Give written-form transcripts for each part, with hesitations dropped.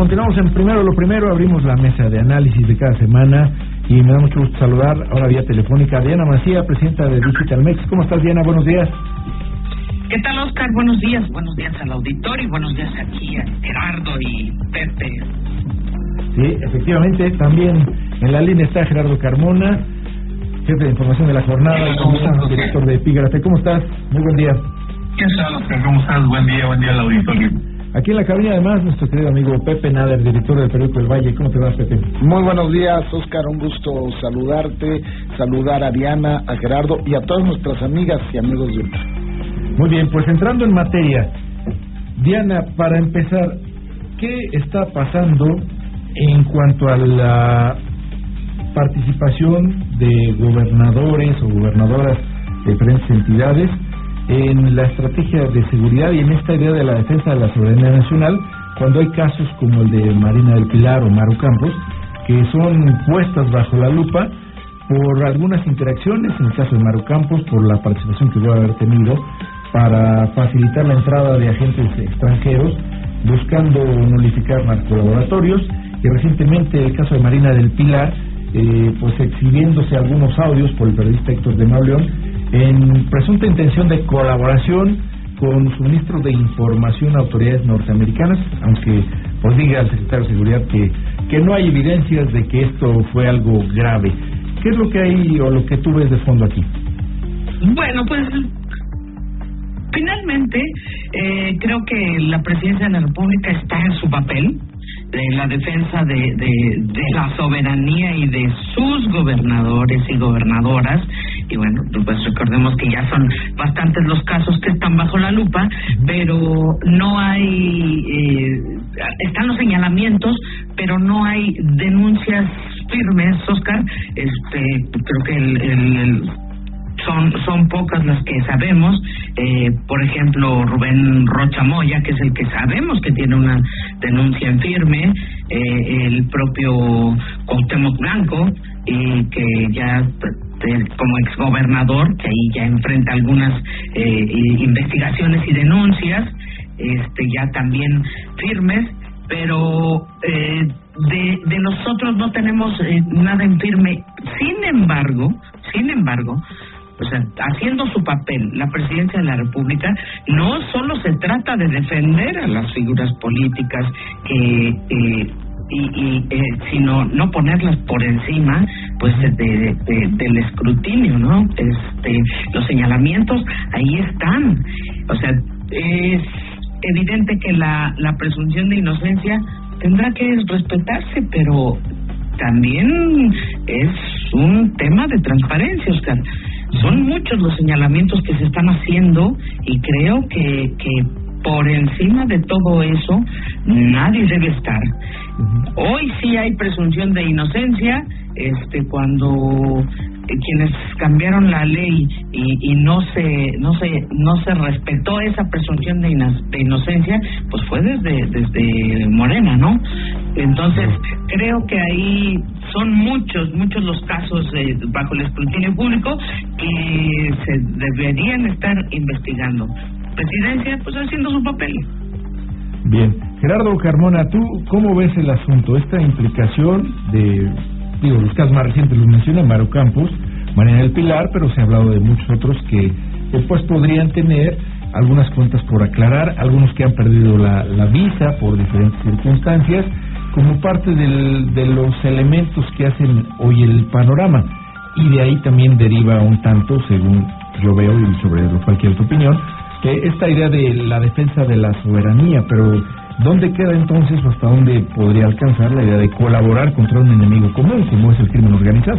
continuamos en Primero lo Primero, abrimos la mesa de análisis de cada semana y me da mucho gusto saludar ahora vía telefónica a Diana Macía, presidenta de Digitalmex. ¿Cómo estás, Diana? Buenos días. ¿Qué tal, Oscar? Buenos días al auditorio y buenos días aquí a Gerardo y Pepe. Sí, efectivamente, también en la línea está Gerardo Carmona, jefe de información de la jornada, director de Epígrafe. ¿Cómo estás? Muy buen día. ¿Qué tal, Oscar? ¿Cómo estás? Buen día al auditorio. Aquí en la cabina, además, nuestro querido amigo Pepe Nader, director del periódico El Valle. ¿Cómo te va, Pepe? Muy buenos días, Oscar. Un gusto saludarte, saludar a Diana, a Gerardo y a todas nuestras amigas y amigos de UNA. Muy bien, pues entrando en materia, Diana, para empezar, ¿qué está pasando en cuanto a la participación de gobernadores o gobernadoras de diferentes entidades en la estrategia de seguridad y en esta idea de la defensa de la soberanía nacional, cuando hay casos como el de Marina del Pilar o Maru Campos, que son puestas bajo la lupa por algunas interacciones, en el caso de Maru Campos, por la participación que debe haber tenido para facilitar la entrada de agentes extranjeros buscando nulificar narcolaboratorios, y recientemente el caso de Marina del Pilar, pues exhibiéndose algunos audios por el periodista Héctor de Mauleón en presunta intención de colaboración con suministro de información a autoridades norteamericanas, aunque pues diga el secretario de Seguridad que no hay evidencias de que esto fue algo grave. ¿Qué es lo que hay o lo que tú ves de fondo aquí? Bueno, pues finalmente creo que la presidencia de la República está en su papel de la defensa de la soberanía y de sus gobernadores y gobernadoras, y bueno, pues recordemos que ya son bastantes los casos que están bajo la lupa, pero no hay están los señalamientos, pero no hay denuncias firmes, Oscar. Creo que son pocas las que sabemos. Por ejemplo, Rubén Rocha Moya, que es el que sabemos que tiene una denuncia en firme, el propio Cuauhtémoc Blanco, y que ya como exgobernador, que ahí ya enfrenta algunas investigaciones y denuncias, ya también firmes, pero de nosotros no tenemos nada en firme. Sin embargo, o sea, haciendo su papel, la presidencia de la República no solo se trata de defender a las figuras políticas sino no ponerlas por encima, pues del escrutinio, ¿no? Los señalamientos ahí están. O sea, es evidente que la presunción de inocencia tendrá que respetarse, pero también es un tema de transparencia, Oscar. Son muchos los señalamientos que se están haciendo y creo que por encima de todo eso nadie debe estar. Hoy sí hay presunción de inocencia, cuando quienes cambiaron la ley y no se respetó esa presunción de inocencia, pues fue desde Morena, ¿no? Entonces creo que ahí son muchos los casos bajo el escrutinio público que se deberían estar investigando. Presidencia, pues haciendo su papel. Bien, Gerardo Carmona, ¿tú cómo ves el asunto? Esta implicación de, los casos más recientes los menciona Maru Campos, Marina del Pilar, pero se ha hablado de muchos otros que después podrían tener algunas cuentas por aclarar, algunos que han perdido la visa por diferentes circunstancias, como parte de los elementos que hacen hoy el panorama, y de ahí también deriva un tanto, según yo veo y sobre cualquier otra opinión, que esta idea de la defensa de la soberanía, pero ¿dónde queda entonces o hasta dónde podría alcanzar la idea de colaborar contra un enemigo común como es el crimen organizado?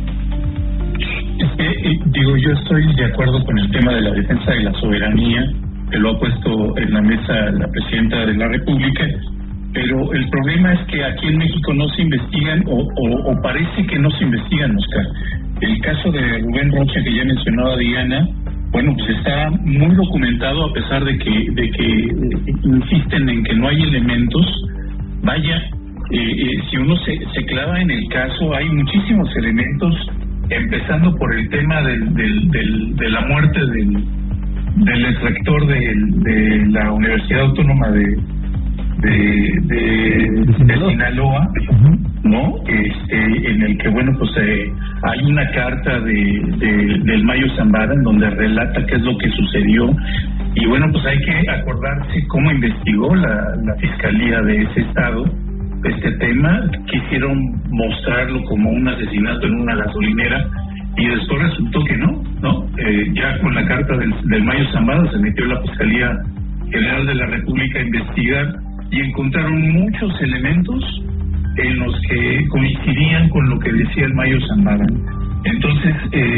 Yo estoy de acuerdo con el tema de la defensa de la soberanía, que lo ha puesto en la mesa la presidenta de la República, pero el problema es que aquí en México no se investigan o parece que no se investigan, Oscar. El caso de Rubén Rocha, que ya mencionaba Diana, bueno, pues está muy documentado, a pesar de que insisten en que no hay elementos. Vaya, si uno se clava en el caso, hay muchísimos elementos, empezando por el tema de la muerte del exrector de la Universidad Autónoma de Sinaloa, ¿no? En el que, bueno, pues hay una carta del Mayo Zambada en donde relata qué es lo que sucedió. Y bueno, pues hay que acordarse cómo investigó la Fiscalía de ese estado este tema. Quisieron mostrarlo como un asesinato en una gasolinera y después resultó que no. Ya con la carta del Mayo Zambada se metió la Fiscalía General de la República a investigar y encontraron muchos elementos en los que coincidían con lo que decía el Mayo Zambada. Entonces,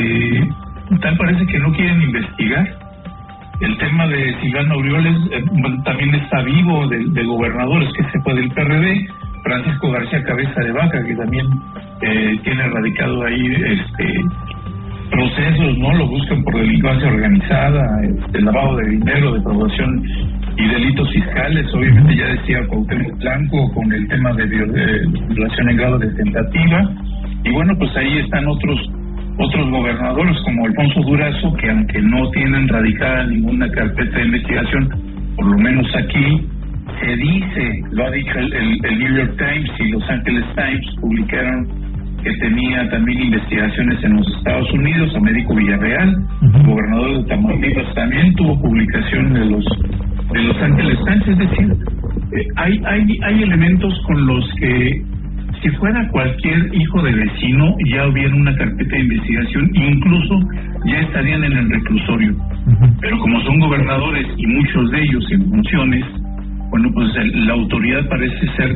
tal parece que no quieren investigar. El tema de Silvano Aureoles también está vivo, de gobernadores que se fue del PRD, Francisco García Cabeza de Vaca, que también tiene radicado ahí procesos, ¿no? Lo buscan por delincuencia organizada, lavado de dinero, defraudación y delitos fiscales. Obviamente ya decía Cuauhtémoc Blanco con el tema de violación en grado de tentativa. Y bueno, pues ahí están otros gobernadores como Alfonso Durazo, que aunque no tienen radicada ninguna carpeta de investigación, por lo menos aquí se dice, lo ha dicho el New York Times y Los Angeles Times, publicaron que tenía también investigaciones en los Estados Unidos. Américo Villarreal, gobernador de Tamaulipas, también tuvo publicación de los Angeles Times. Es decir, hay elementos con los que si fuera cualquier hijo de vecino ya hubiera una carpeta de investigación, incluso ya estarían en el reclusorio. Pero como son gobernadores y muchos de ellos en funciones, bueno, pues la autoridad parece ser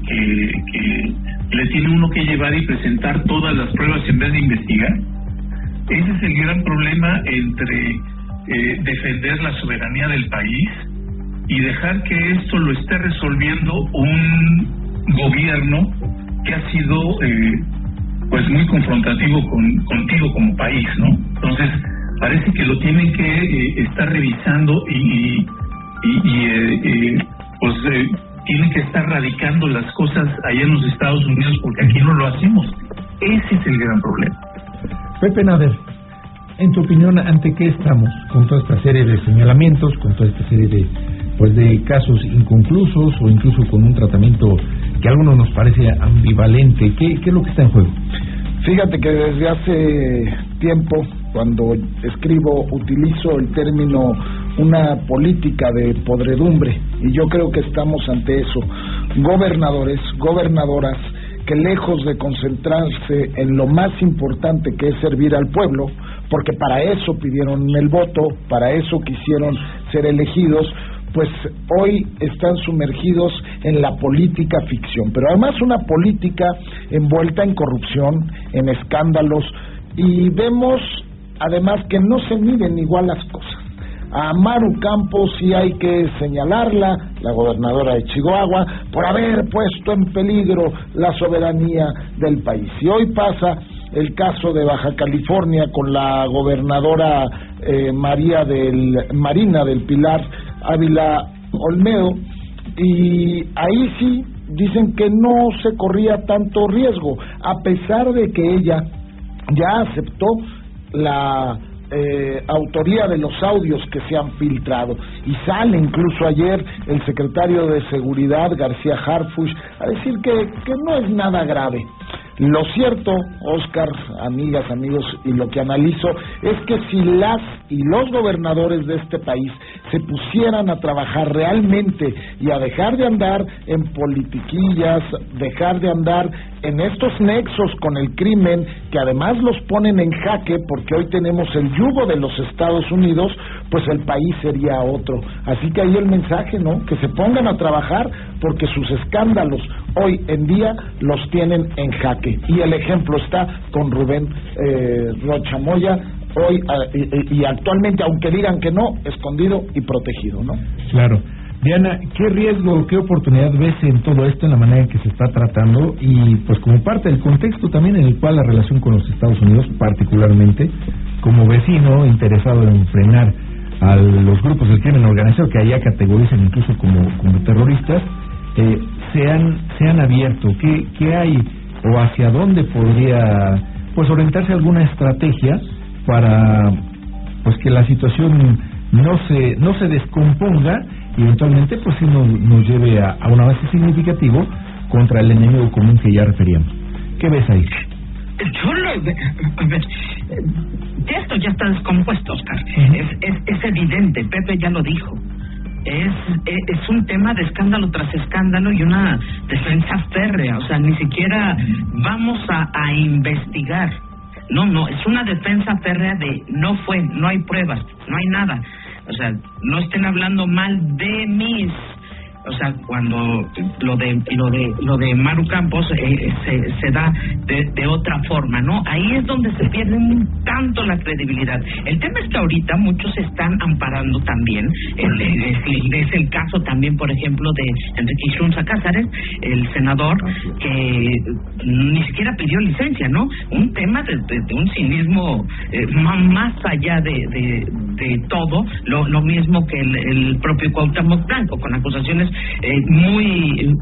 que le tiene uno que llevar y presentar todas las pruebas en vez de investigar. Ese es el gran problema entre defender la soberanía del país y dejar que esto lo esté resolviendo un gobierno que ha sido pues muy confrontativo contigo como país, ¿no? Entonces parece que lo tienen que estar revisando y tienen que estar radicando las cosas allá en los Estados Unidos, porque aquí no lo hacemos. Ese es el gran problema. Pepe Nader, en tu opinión, ¿ante qué estamos con toda esta serie de señalamientos, con toda esta serie de casos inconclusos o incluso con un tratamiento que a algunos nos parece ambivalente? ¿Qué es lo que está en juego? Fíjate que desde hace tiempo, cuando escribo, utilizo el término una política de podredumbre, y yo creo que estamos ante eso. Gobernadores, gobernadoras, que lejos de concentrarse en lo más importante, que es servir al pueblo, porque para eso pidieron el voto, para eso quisieron ser elegidos, pues hoy están sumergidos en la política ficción, pero además una política envuelta en corrupción, en escándalos, y vemos además que no se miden igual las cosas. A Maru Campos sí hay que señalarla, la gobernadora de Chihuahua, por haber puesto en peligro la soberanía del país. Y hoy pasa el caso de Baja California con la gobernadora Marina del Pilar Ávila Olmedo, y ahí sí dicen que no se corría tanto riesgo, a pesar de que ella ya aceptó la autoría de los audios que se han filtrado, y sale incluso ayer el secretario de Seguridad, García Harfuch, a decir que no es nada grave. Lo cierto, Oscar, amigas, amigos, y lo que analizo es que si las y los gobernadores de este país se pusieran a trabajar realmente y a dejar de andar en politiquillas, dejar de andar en estos nexos con el crimen, que además los ponen en jaque porque hoy tenemos el yugo de los Estados Unidos, pues el país sería otro. Así que ahí el mensaje, ¿no? Que se pongan a trabajar, porque sus escándalos hoy en día los tienen en jaque. Y el ejemplo está con Rubén Rocha Moya, hoy y actualmente, aunque digan que no, escondido y protegido, ¿no? Claro. Diana, ¿qué riesgo, qué oportunidad ves en todo esto, en la manera en que se está tratando, y pues como parte del contexto también en el cual la relación con los Estados Unidos, particularmente como vecino interesado en frenar a los grupos del crimen organizado, que allá categorizan incluso como terroristas, se han abierto? ¿Qué hay o hacia dónde podría pues orientarse alguna estrategia para pues que la situación no se descomponga y eventualmente pues sí nos lleve a un avance significativo contra el enemigo común que ya referíamos. ¿Qué ves ahí? Yo a ver, esto ya está descompuesto, Oscar. Es evidente, Pepe ya lo dijo. Es un tema de escándalo tras escándalo y una defensa férrea. O sea, ni siquiera vamos a investigar. No, es una defensa férrea de no fue, no hay pruebas, no hay nada. O sea, no estén hablando mal de mis... O sea, cuando lo de Maru Campos se da de otra forma, ¿no? Ahí es donde se pierde un tanto la credibilidad. El tema es que ahorita muchos se están amparando también. Es el caso también, por ejemplo, de Enrique Ixunza Cázares, el senador, que ni siquiera pidió licencia, ¿no? Un tema de un cinismo más allá de todo, lo mismo que el propio Cuauhtémoc Blanco, con acusaciones muy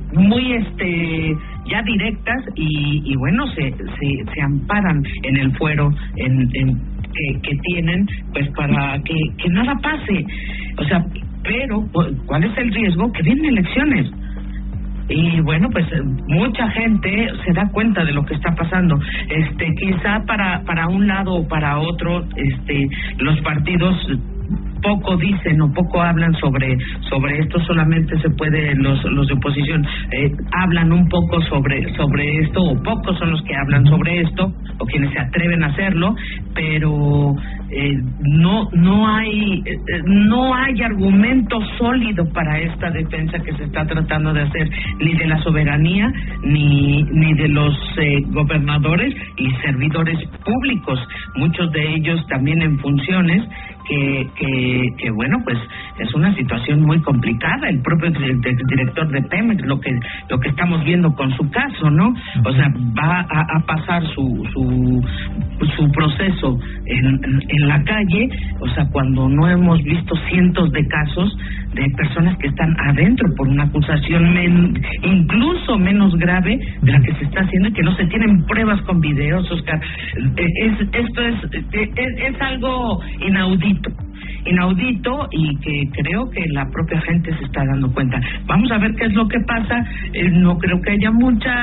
ya directas y bueno, se amparan en el fuero que tienen, pues para que nada pase. O sea, pero ¿cuál es el riesgo? Que vienen elecciones. Y bueno, pues mucha gente se da cuenta de lo que está pasando. Quizá para un lado o para otro, los partidos poco dicen o poco hablan sobre esto. Solamente se puede los de oposición hablan un poco sobre esto, o pocos son los que hablan sobre esto, o quienes se atreven a hacerlo, pero no hay argumento sólido para esta defensa que se está tratando de hacer, ni de la soberanía ni de los gobernadores y servidores públicos, muchos de ellos también en funciones que bueno, pues es una situación muy complicada. El propio director de Pemex, lo que estamos viendo con su caso, ¿no? O sea, va a pasar su proceso en la calle, o sea, cuando no hemos visto cientos de casos de personas que están adentro por una acusación incluso menos grave de la que se está haciendo, y que no se tienen pruebas con videos, Oscar. Esto es algo inaudito y que creo que la propia gente se está dando cuenta. Vamos a ver qué es lo que pasa. No creo que haya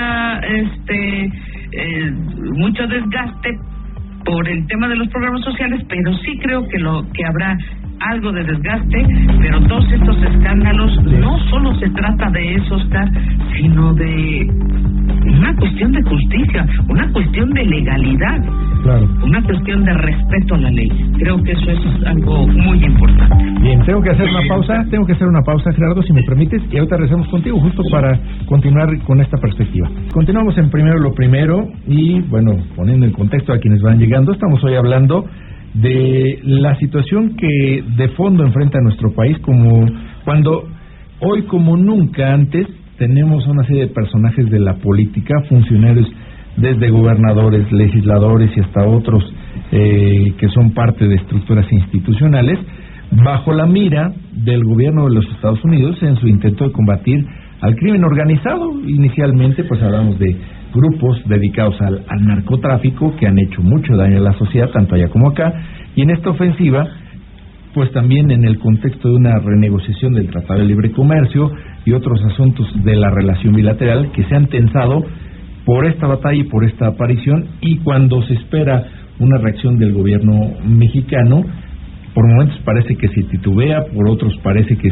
mucho desgaste por el tema de los programas sociales, pero sí creo que habrá algo de desgaste. Pero todos estos escándalos, no solo se trata de eso, Oscar, sino de una cuestión de justicia, una cuestión de legalidad, claro, una cuestión de respeto a la ley. Creo que eso es algo muy importante. Bien, tengo que hacer una pausa, Gerardo, si me permites, y ahorita regresamos contigo justo para continuar con esta perspectiva. Continuamos en Primero lo Primero y, bueno, poniendo en contexto a quienes van llegando, estamos hoy hablando de la situación que de fondo enfrenta nuestro país, como cuando hoy como nunca antes tenemos una serie de personajes de la política, funcionarios desde gobernadores, legisladores y hasta otros que son parte de estructuras institucionales, bajo la mira del gobierno de los Estados Unidos en su intento de combatir al crimen organizado. Inicialmente pues hablamos de grupos dedicados al narcotráfico que han hecho mucho daño a la sociedad, tanto allá como acá, y en esta ofensiva pues también en el contexto de una renegociación del Tratado de Libre Comercio y otros asuntos de la relación bilateral que se han tensado por esta batalla y por esta aparición, y cuando se espera una reacción del gobierno mexicano, por momentos parece que se titubea, por otros parece que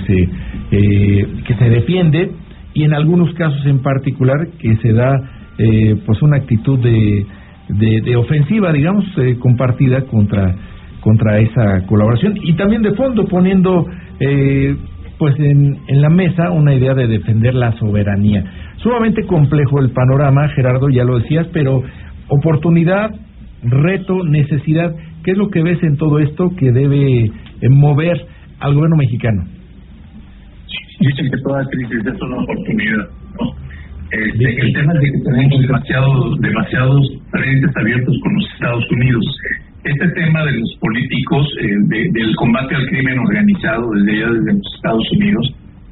se defiende, y en algunos casos en particular que se da pues una actitud de ofensiva, digamos, compartida contra esa colaboración, y también de fondo poniendo pues en la mesa una idea de defender la soberanía. Sumamente complejo el panorama, Gerardo, ya lo decías, pero oportunidad, reto, necesidad, ¿qué es lo que ves en todo esto que debe mover al gobierno mexicano? Dicen que toda crisis es una oportunidad, ¿no? El tema es de que tenemos demasiados frentes abiertos con los Estados Unidos. Este tema de los políticos, del combate al crimen organizado desde los Estados Unidos,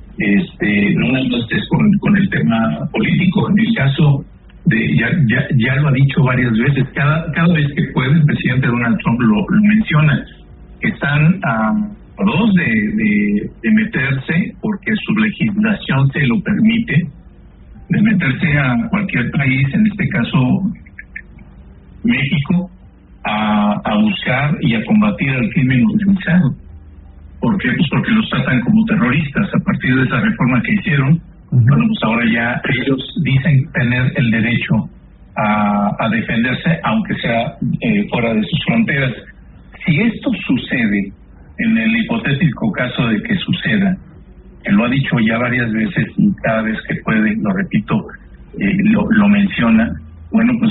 no nada más es con el tema político. En el caso de, ya lo ha dicho varias veces, cada vez que puede, el presidente Donald Trump lo menciona, que están a dos de meterse, porque su legislación se lo permite, de meterse a cualquier país, en este caso México, a buscar y a combatir al crimen organizado. ¿Por qué? Pues porque los tratan como terroristas. A partir de esa reforma que hicieron, bueno, pues ahora ya ellos dicen tener el derecho a defenderse, aunque sea fuera de sus fronteras. Si esto sucede, en el hipotético caso de que suceda, que lo ha dicho ya varias veces y cada vez que puede, lo repito, lo menciona, bueno, pues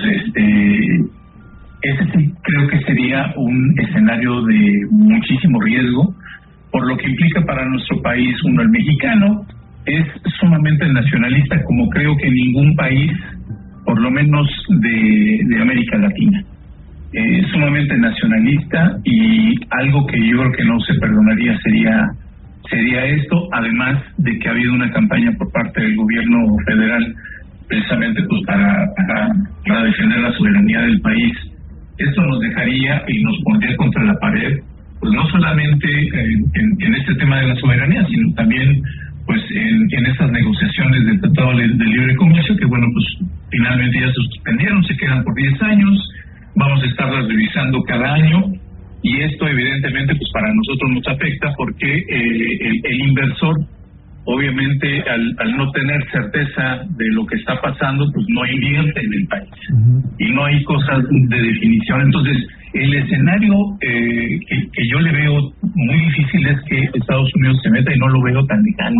ese sí creo que sería un escenario de muchísimo riesgo, por lo que implica para nuestro país. Uno, el mexicano es sumamente nacionalista, como creo que ningún país, por lo menos de América Latina. Es sumamente nacionalista, y algo que yo creo que no se perdonaría sería esto, además de que ha habido una campaña por parte del gobierno federal precisamente pues para defender la soberanía del país. Esto nos dejaría y nos pondría contra la pared, pues no solamente en este tema de la soberanía, sino también pues en estas negociaciones del Tratado de Libre Comercio, que bueno, pues finalmente ya se suspendieron, se quedan por 10 años, vamos a estarlas revisando cada año, y esto evidentemente pues para nosotros nos afecta porque el inversor obviamente al no tener certeza de lo que está pasando, pues no invierte en el país y no hay cosas de definición. Entonces el escenario que yo le veo muy difícil es que Estados Unidos se meta, y no lo veo tan lejano.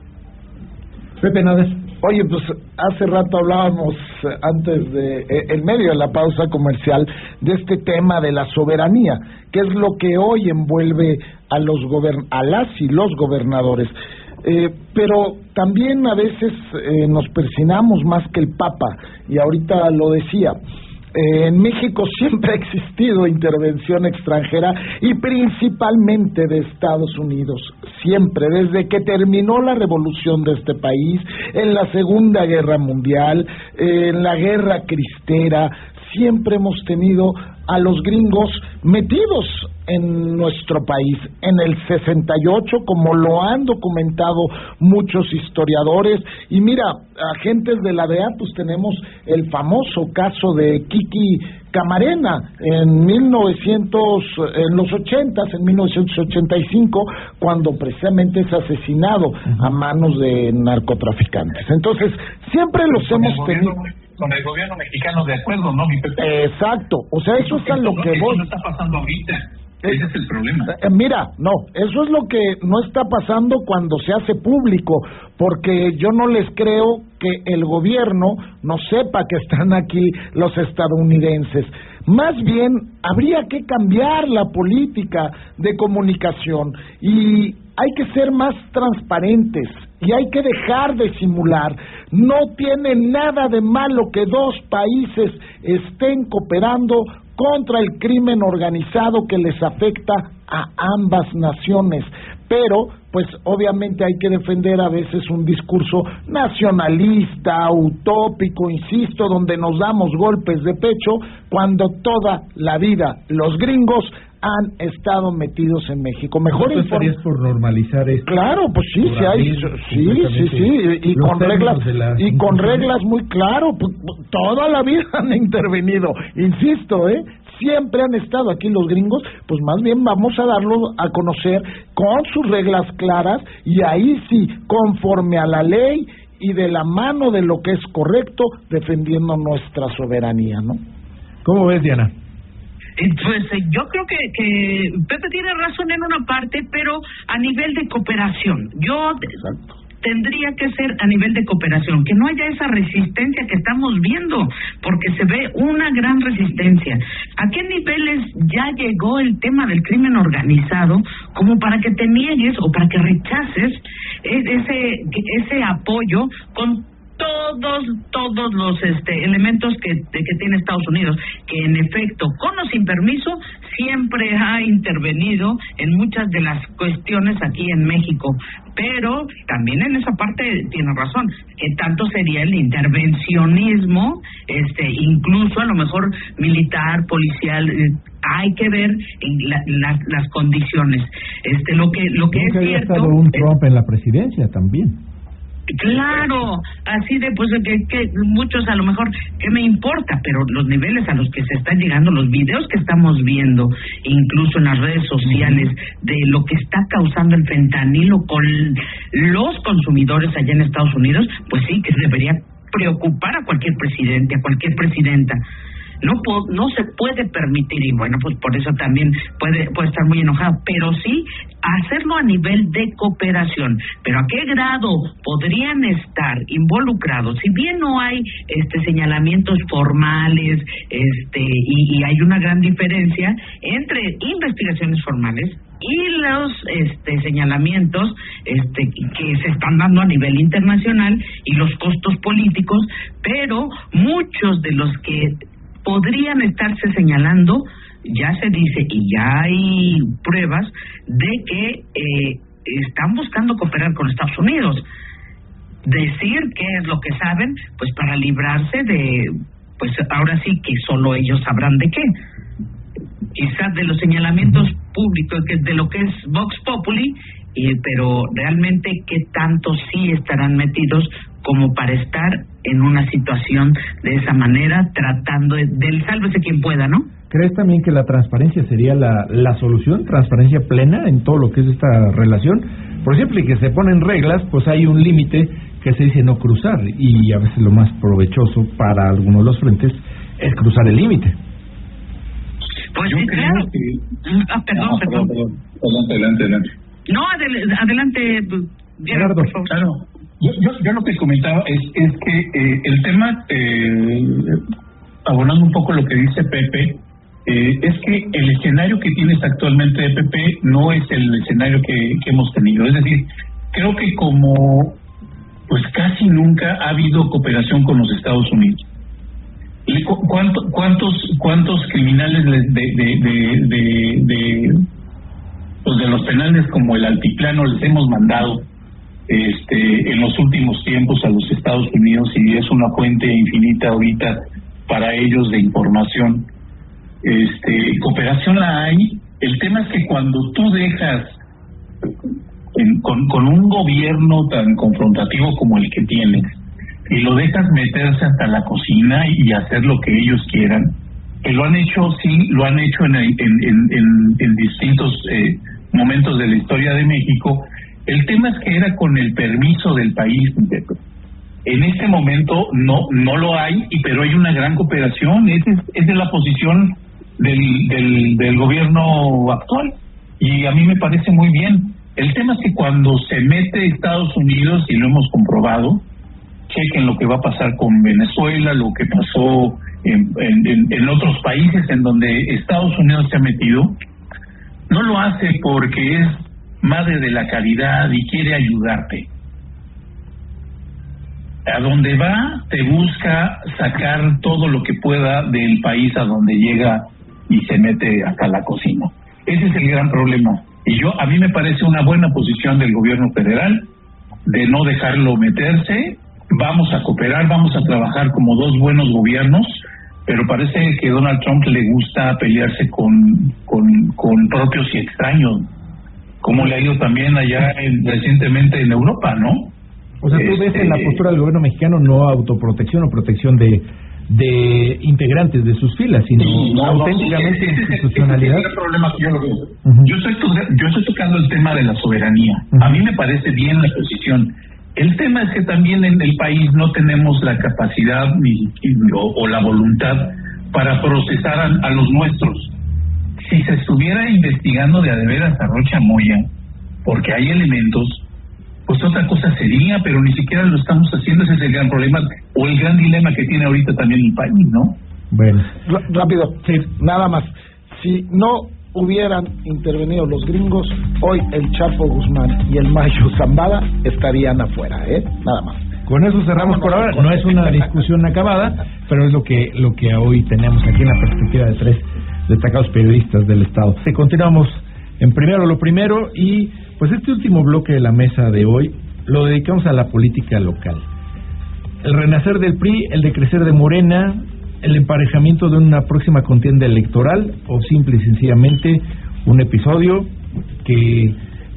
Pepe Nader. Oye, pues hace rato hablábamos antes en medio de la pausa comercial, de este tema de la soberanía, que es lo que hoy envuelve a las y los gobernadores. Pero también a veces nos persinamos más que el Papa, y ahorita lo decía. En México siempre ha existido intervención extranjera, y principalmente de Estados Unidos, siempre, desde que terminó la revolución de este país, en la Segunda Guerra Mundial, en la Guerra Cristera, siempre hemos tenido a los gringos metidos en nuestro país. En el 68, como lo han documentado muchos historiadores, y mira, agentes de la DEA, pues tenemos el famoso caso de Kiki Camarena en los 80s, en 1985, cuando precisamente es asesinado a manos de narcotraficantes. Entonces, siempre los hemos tenido con el gobierno mexicano de acuerdo, ¿no, mi Pepe? Exacto, o sea, eso es a lo que voy. Eso no está pasando ahorita. Ese es el problema. Mira, no, eso es lo que no está pasando cuando se hace público, porque yo no les creo que el gobierno no sepa que están aquí los estadounidenses. Más bien, habría que cambiar la política de comunicación, y hay que ser más transparentes, y hay que dejar de simular. No tiene nada de malo que dos países estén cooperando contra el crimen organizado que les afecta a ambas naciones, pero pues obviamente hay que defender a veces un discurso nacionalista, utópico, insisto, donde nos damos golpes de pecho, cuando toda la vida los gringos han estado metidos en México. Mejor estarías por normalizar esto. Claro, pues sí, y con reglas muy claro. Pues, toda la vida han intervenido, insisto, siempre han estado aquí los gringos. Pues más bien vamos a darlo a conocer con sus reglas claras, y ahí sí, conforme a la ley y de la mano de lo que es correcto, defendiendo nuestra soberanía, ¿no? ¿Cómo ves, Diana? Pues yo creo que Pepe tiene razón en una parte, pero a nivel de cooperación. Exacto. Tendría que ser a nivel de cooperación, que no haya esa resistencia que estamos viendo, porque se ve una gran resistencia. ¿A qué niveles ya llegó el tema del crimen organizado como para que te niegues o para que rechaces ese apoyo con todos los elementos que tiene Estados Unidos, que en efecto, con o sin permiso, siempre ha intervenido en muchas de las cuestiones aquí en México? Pero también en esa parte tiene razón, que tanto sería el intervencionismo, incluso a lo mejor militar, policial. Hay que ver en las condiciones. Lo que es cierto, estado un Trump en la presidencia también. Claro, así de pues que muchos a lo mejor, ¿qué me importa? Pero los niveles a los que se están llegando, los videos que estamos viendo, incluso en las redes sociales, de lo que está causando el fentanilo con los consumidores allá en Estados Unidos, pues sí que debería preocupar a cualquier presidente, a cualquier presidenta. No se puede permitir, y bueno, pues por eso también puede estar muy enojado, pero sí hacerlo a nivel de cooperación. Pero ¿a qué grado podrían estar involucrados? Si bien no hay señalamientos formales, y hay una gran diferencia entre investigaciones formales y los señalamientos que se están dando a nivel internacional y los costos políticos, pero muchos de los que podrían estarse señalando, ya se dice y ya hay pruebas de que están buscando cooperar con Estados Unidos. Decir qué es lo que saben, pues para librarse de, pues ahora sí que solo ellos sabrán de qué. Quizás de los señalamientos públicos, de lo que es Vox Populi, pero realmente qué tanto sí estarán metidos como para estar en una situación de esa manera, tratando del sálvese quien pueda, ¿no? ¿Crees también que la transparencia sería la solución, transparencia plena en todo lo que es esta relación? Por ejemplo, y que se ponen reglas, pues hay un límite que se dice no cruzar, y a veces lo más provechoso para algunos de los frentes es cruzar el límite. Pues yo sí, creo claro. Que... Perdón. Adelante. No, adelante, Gerardo, por favor. Claro. Yo lo que comentaba es que el tema, abonando un poco lo que dice Pepe, es que el escenario que tienes actualmente de Pepe no es el escenario que hemos tenido. Es decir, creo que como pues casi nunca ha habido cooperación con los Estados Unidos. ¿Cuántos criminales de los penales como el Altiplano les hemos mandado en los últimos tiempos a los Estados Unidos, y es una fuente infinita ahorita para ellos de información? Cooperación la hay. El tema es que cuando tú dejas con un gobierno tan confrontativo como el que tienes, y lo dejas meterse hasta la cocina y hacer lo que ellos quieran, que lo han hecho en distintos momentos de la historia de México. El tema es que era con el permiso del país. En este momento no lo hay, pero hay una gran cooperación. Esa es la posición del gobierno actual, y a mí me parece muy bien. El tema es que cuando se mete Estados Unidos, y lo hemos comprobado, chequen lo que va a pasar con Venezuela, lo que pasó en otros países en donde Estados Unidos se ha metido, no lo hace porque es madre de la caridad y quiere ayudarte. A donde va, te busca sacar todo lo que pueda del país a donde llega y se mete hasta la cocina. Ese es el gran problema. Y a mí me parece una buena posición del gobierno federal de no dejarlo meterse. Vamos a cooperar, vamos a trabajar como dos buenos gobiernos, pero parece que Donald Trump le gusta pelearse con propios y extraños, como le ha ido también allá recientemente en Europa, ¿no? O sea, tú ves en la postura del gobierno mexicano no autoprotección o protección de integrantes de sus filas, sino auténticamente institucionalidad. Es el problema que yo lo veo. Yo estoy tocando el tema de la soberanía. A mí me parece bien la posición. El tema es que también en el país no tenemos la capacidad o la voluntad para procesar a los nuestros. Si se estuviera investigando de a veras a Rocha Moya, porque hay elementos, pues otra cosa sería, pero ni siquiera lo estamos haciendo. Ese es el gran problema, o el gran dilema que tiene ahorita también el país, ¿no? Bueno, rápido, sí, nada más. Si no hubieran intervenido los gringos, hoy el Chapo Guzmán y el Mayo Zambada estarían afuera, nada más. Con eso cerramos por ahora. No es una discusión acabada, pero es lo que hoy tenemos aquí en la perspectiva de tres destacados periodistas del Estado. Continuamos en Primero lo Primero, y pues este último bloque de la mesa de hoy lo dedicamos a la política local. El renacer del PRI, el decrecer de Morena, el emparejamiento de una próxima contienda electoral, o simple y sencillamente un episodio que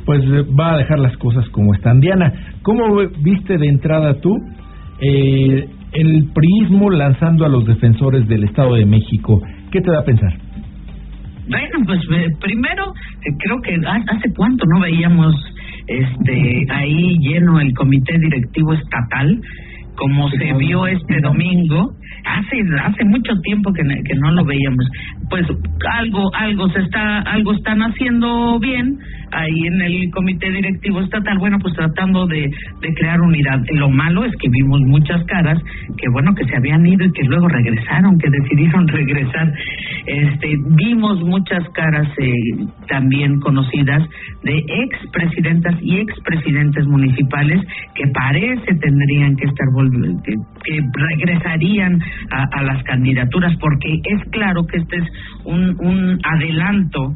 pues va a dejar las cosas como están. Diana, ¿cómo viste de entrada tú el priismo lanzando a los defensores del Estado de México? ¿Qué te da a pensar? Bueno, pues primero, creo que hace cuánto no veíamos ahí lleno el comité directivo estatal, como se vio este domingo. Hace mucho tiempo que no lo veíamos. Pues algo están haciendo bien ahí en el comité directivo estatal, bueno, pues tratando de crear unidad. Lo malo es que vimos muchas caras que se habían ido y que luego regresaron, que decidieron regresar. Vimos muchas caras también conocidas de expresidentas y expresidentes municipales que parece tendrían que estar que regresarían a las candidaturas, porque es claro que este es un adelanto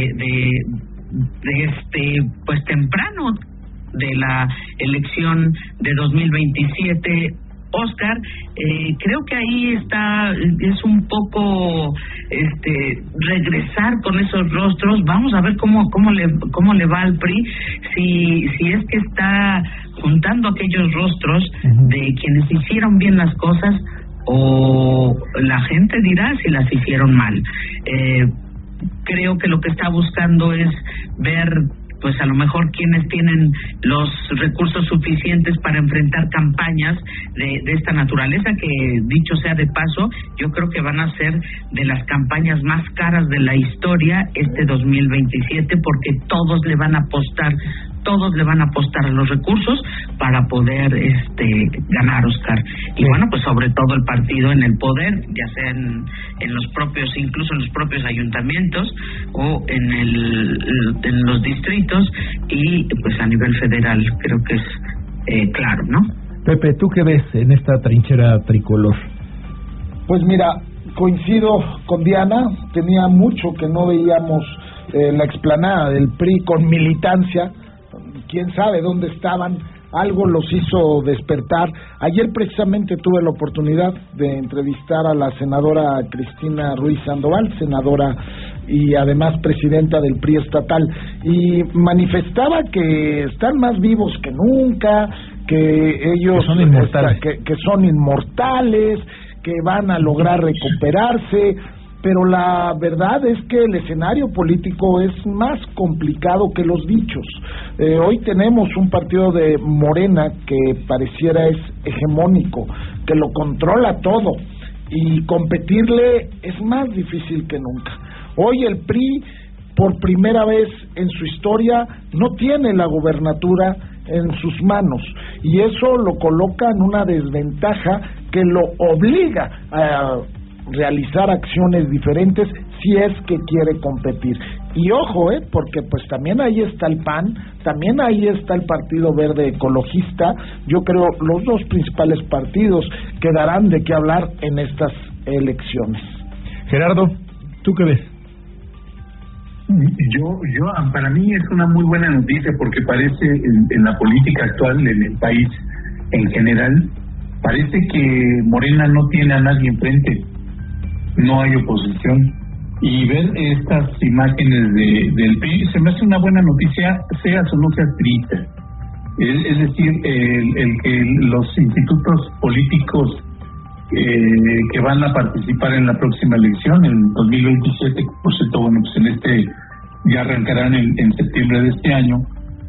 pues temprano de la elección de 2027. Oscar, creo que ahí es un poco regresar con esos rostros. Vamos a ver cómo le va al PRI, si es que está juntando aquellos rostros de quienes hicieron bien las cosas, o la gente dirá si las hicieron mal. Creo que lo que está buscando es ver, pues a lo mejor quienes tienen los recursos suficientes para enfrentar campañas de esta naturaleza, que dicho sea de paso, yo creo que van a ser de las campañas más caras de la historia 2027, porque todos le van a apostar a los recursos para poder ganar, Oscar. Y bueno, pues sobre todo el partido en el poder, ya sea en los propios, incluso en los propios ayuntamientos o en los distritos, y pues a nivel federal, creo que es claro, ¿no? Pepe, ¿tú qué ves en esta trinchera tricolor? Pues mira, coincido con Diana, tenía mucho que no veíamos la explanada del PRI con militancia. Quién sabe dónde estaban, algo los hizo despertar. Ayer precisamente tuve la oportunidad de entrevistar a la senadora Cristina Ruiz Sandoval, senadora y además presidenta del PRI estatal, y manifestaba que están más vivos que nunca, que ellos son inmortales, que son inmortales, que van a lograr recuperarse. Pero la verdad es que el escenario político es más complicado que los dichos. Hoy tenemos un partido de Morena que pareciera es hegemónico, que lo controla todo, y competirle es más difícil que nunca. Hoy el PRI, por primera vez en su historia, no tiene la gubernatura en sus manos, y eso lo coloca en una desventaja que lo obliga a realizar acciones diferentes si es que quiere competir. Y ojo, porque pues también ahí está el PAN, también ahí está el Partido Verde Ecologista. Yo creo los dos principales partidos que darán de qué hablar en estas elecciones. Gerardo, ¿tú qué ves? Para mí es una muy buena noticia, porque parece en la política actual en el país en general, parece que Morena no tiene a nadie enfrente. No hay oposición, y ver estas imágenes del PRI se me hace una buena noticia, seas o no seas priista. Es decir, el que los institutos políticos que van a participar en la próxima elección, en 2027, por cierto, bueno, pues ya arrancarán en septiembre de este año,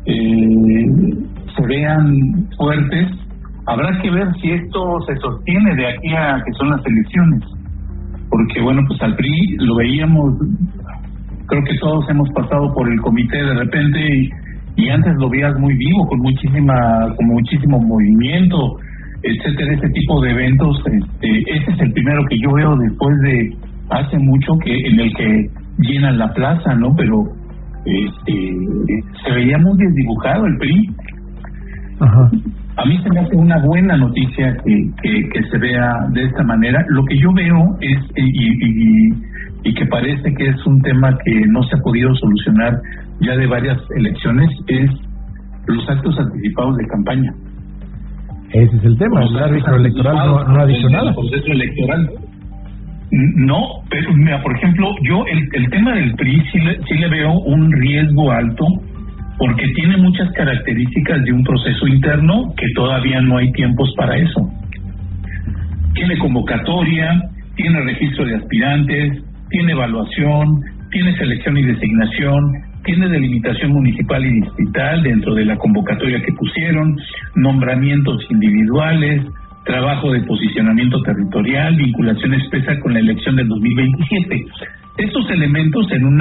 se vean fuertes. Habrá que ver si esto se sostiene de aquí a que son las elecciones. Porque bueno, pues al PRI lo veíamos, creo que todos hemos pasado por el comité de repente, y antes lo veías muy vivo, con muchísimo movimiento, etcétera, ese tipo de eventos. Ese es el primero que yo veo después de hace mucho en el que llenan la plaza, ¿no? Pero se veía muy desdibujado el PRI. Ajá. A mí se me hace una buena noticia que se vea de esta manera. Lo que yo veo es, y que parece que es un tema que no se ha podido solucionar ya de varias elecciones, es los actos anticipados de campaña. Ese es el tema. El árbitro electoral no ha dicho nada. El proceso electoral. No, pero mira, por ejemplo, yo el tema del PRI sí le veo un riesgo alto porque tiene muchas características de un proceso interno que todavía no hay tiempos para eso. Tiene convocatoria, tiene registro de aspirantes, tiene evaluación, tiene selección y designación, tiene delimitación municipal y distrital dentro de la convocatoria que pusieron, nombramientos individuales, trabajo de posicionamiento territorial, vinculación expresa con la elección del 2027. Estos elementos en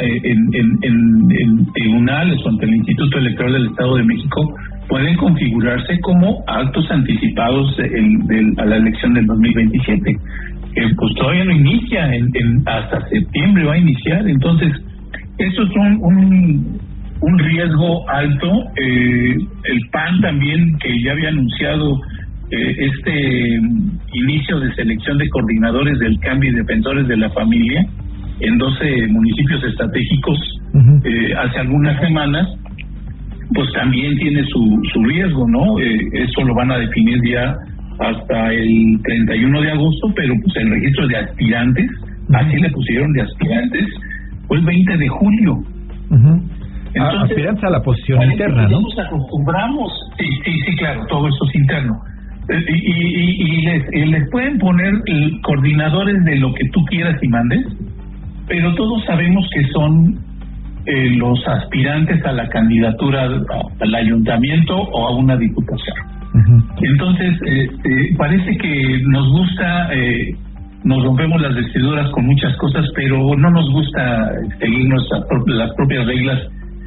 tribunales o ante el Instituto Electoral del Estado de México pueden configurarse como actos anticipados a la elección del 2027. Pues todavía no inicia, hasta septiembre va a iniciar. Entonces, eso es un riesgo alto. El PAN también, que ya había anunciado este inicio de selección de coordinadores del cambio y defensores de la familia en 12 municipios estratégicos hace algunas semanas, pues también tiene su riesgo, ¿no? Eso lo van a definir ya hasta el 31 de agosto, pero pues el registro de aspirantes, así le pusieron de aspirantes, fue el 20 de julio. Entonces, aspirantes a la posición interna, ¿no? Nos acostumbramos, sí, claro, todo eso es interno. Y les pueden poner coordinadores de lo que tú quieras y mandes, pero todos sabemos que son los aspirantes a la candidatura al ayuntamiento o a una diputación. Entonces, parece que nos gusta, nos rompemos las vestiduras con muchas cosas, pero no nos gusta seguir las propias reglas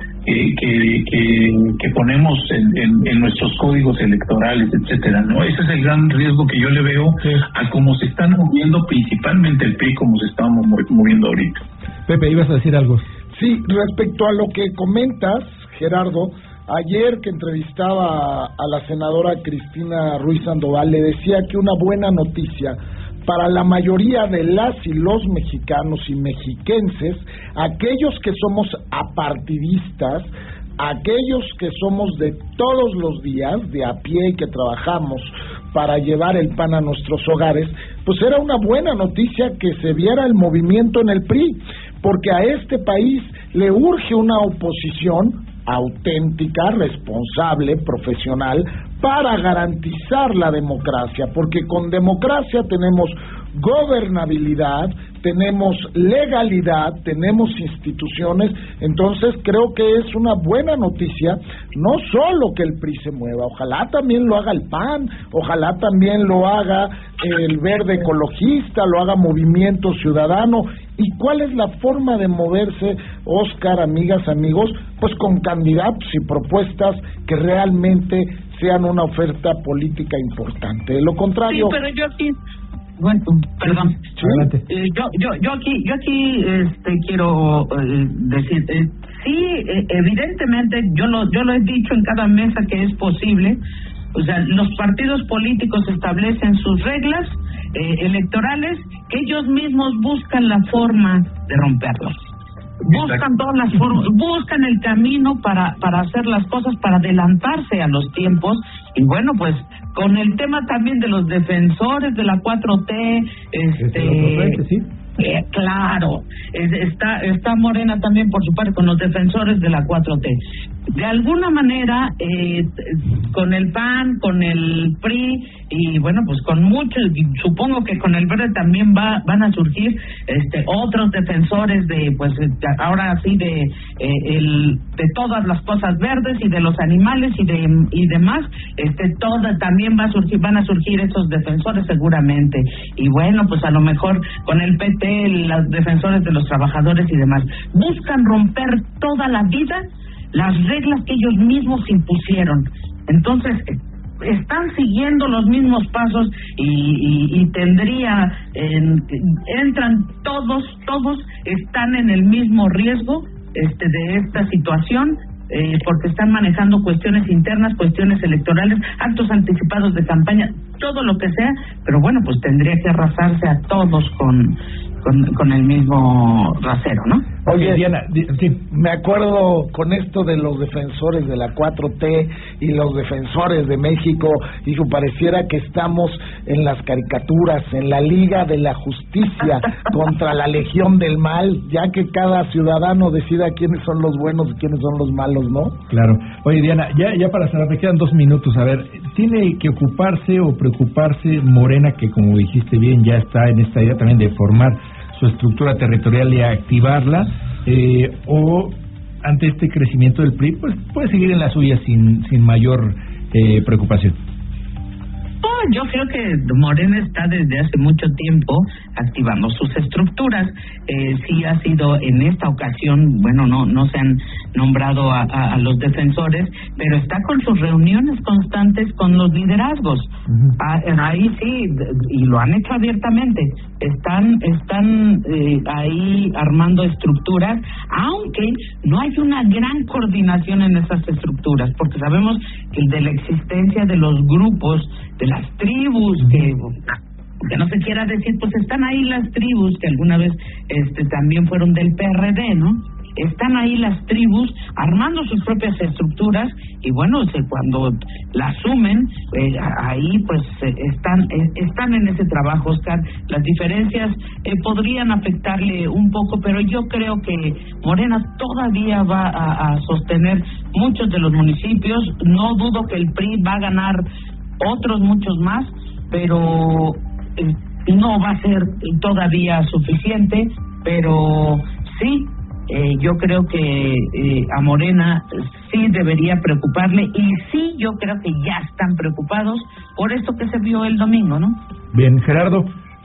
que ponemos en nuestros códigos electorales, etcétera, ¿no? Ese es el gran riesgo que yo le veo a cómo se están moviendo principalmente el PRI, como se estamos moviendo ahorita. Pepe, ibas a decir algo. Sí, respecto a lo que comentas, Gerardo, ayer que entrevistaba a la senadora Cristina Ruiz Sandoval, le decía que una buena noticia para la mayoría de las y los mexicanos y mexiquenses, aquellos que somos apartidistas, aquellos que somos de todos los días, de a pie y que trabajamos para llevar el pan a nuestros hogares, pues era una buena noticia que se viera el movimiento en el PRI, porque a este país le urge una oposición auténtica, responsable, profesional, para garantizar la democracia, porque con democracia tenemos gobernabilidad, tenemos legalidad, tenemos instituciones. Entonces creo que es una buena noticia, no solo que el PRI se mueva, ojalá también lo haga el PAN, ojalá también lo haga el Verde Ecologista, lo haga Movimiento Ciudadano. ¿Y cuál es la forma de moverse, Oscar, amigas, amigos? Pues con candidatos y propuestas que realmente sean una oferta política importante. De lo contrario... Sí, pero yo aquí... Bueno, perdón. ¿Sí? Yo aquí quiero decir, sí, evidentemente, yo lo he dicho en cada mesa que es posible. O sea, los partidos políticos establecen sus reglas electorales, que ellos mismos buscan la forma de romperlas. Buscan todas las formas, buscan el camino para hacer las cosas, para adelantarse a los tiempos. Y bueno, pues con el tema también de los defensores de la 4T, ¿sí? Claro, está Morena también por su parte con los defensores de la 4T. De alguna manera, con el PAN, con el PRI y bueno, pues con muchos, supongo que con el Verde también van a surgir otros defensores de, pues ahora sí de todas las cosas verdes y de los animales y demás. Todas también van a surgir esos defensores seguramente. Y bueno, pues a lo mejor con el PT, los defensores de los trabajadores y demás buscan romper toda la vida las reglas que ellos mismos impusieron. Entonces están siguiendo los mismos pasos y entran todos están en el mismo riesgo de esta situación, porque están manejando cuestiones internas, cuestiones electorales, actos anticipados de campaña, todo lo que sea, pero bueno, pues tendría que arrasarse a todos con el mismo rasero, ¿no? Oye, Diana, sí. Me acuerdo con esto de los defensores de la 4T y los defensores de México, hijo, pareciera que estamos en las caricaturas, en la Liga de la Justicia contra la Legión del Mal, ya que cada ciudadano decida quiénes son los buenos y quiénes son los malos, ¿no? Claro. Oye, Diana, ya para cerrar, me quedan 2 minutos. A ver, ¿tiene que ocuparse o preocuparse Morena, que como dijiste bien, ya está en esta idea también de formar su estructura territorial y activarla, o ante este crecimiento del PRI, pues puede seguir en la suya sin mayor preocupación? Yo creo que Morena está desde hace mucho tiempo activando sus estructuras. Sí ha sido en esta ocasión, bueno, no se han nombrado a los defensores, pero está con sus reuniones constantes con los liderazgos. Ahí sí, y lo han hecho abiertamente. Están ahí armando estructuras, aunque no hay una gran coordinación en esas estructuras, porque sabemos que de la existencia de los grupos, de las tribus, que no se quiera decir, pues están ahí las tribus que alguna vez también fueron del PRD, ¿no? Están ahí las tribus armando sus propias estructuras y bueno, cuando las asumen, ahí pues están en ese trabajo, Oscar. Las diferencias podrían afectarle un poco, pero yo creo que Morena todavía va a sostener muchos de los municipios. No dudo que el PRI va a ganar otros muchos más, pero no va a ser todavía suficiente, pero sí, yo creo que a Morena sí debería preocuparle, y sí, yo creo que ya están preocupados por esto que se vio el domingo, ¿no? Bien, Gerardo.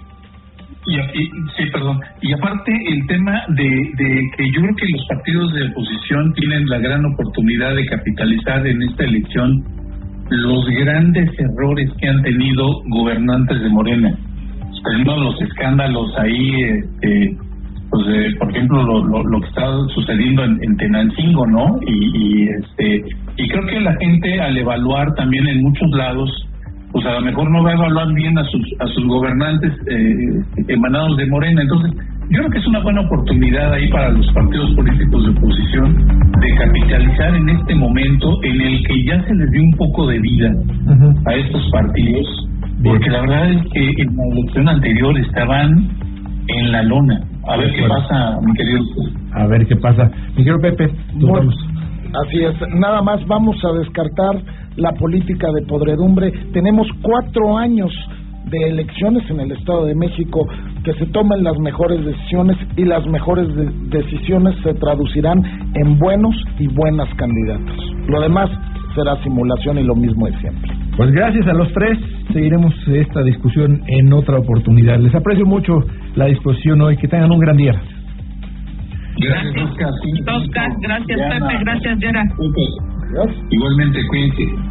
Y aparte el tema de que yo creo que los partidos de oposición tienen la gran oportunidad de capitalizar en esta elección los grandes errores que han tenido gobernantes de Morena. Tenemos los escándalos ahí, por ejemplo, lo que está sucediendo en Tenancingo, ¿no? Y creo que la gente, al evaluar también en muchos lados, pues a lo mejor no va a evaluar bien a sus gobernantes emanados de Morena. Entonces, yo creo que es una buena oportunidad ahí para los partidos políticos de oposición de capitalizar en este momento en el que ya se les dio un poco de vida a estos partidos, porque la verdad es que en la elección anterior estaban en la lona. A ver qué pasa, mi querido. A ver qué pasa. Mi querido Pepe, así es, nada más vamos a descartar la política de podredumbre. Tenemos 4 años de elecciones en el Estado de México, que se tomen las mejores decisiones, y las mejores decisiones se traducirán en buenos y buenas candidatos. Lo demás será simulación y lo mismo de siempre. Pues gracias a los 3, seguiremos esta discusión en otra oportunidad. Les aprecio mucho la disposición hoy, que tengan un gran día. Gracias, Oscar. Oscar, gracias, Pepe, gracias, Yara. Igualmente, cuídense.